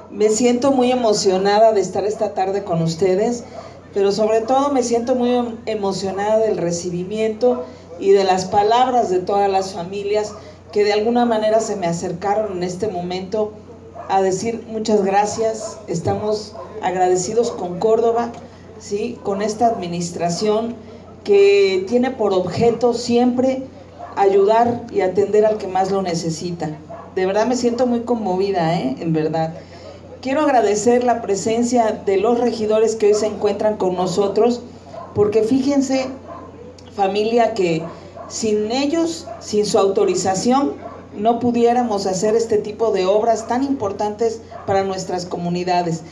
Me siento muy emocionada de estar esta tarde con ustedes, pero sobre todo me siento muy emocionada del recibimiento y de las palabras de todas las familias que de alguna manera se me acercaron en este momento a decir muchas gracias, estamos agradecidos con Córdoba, ¿sí? Con esta administración que tiene por objeto siempre ayudar y atender al que más lo necesita. De verdad me siento muy conmovida, en verdad. Quiero agradecer la presencia de los regidores que hoy se encuentran con nosotros, porque fíjense, familia, que sin ellos, sin su autorización, no pudiéramos hacer este tipo de obras tan importantes para nuestras comunidades.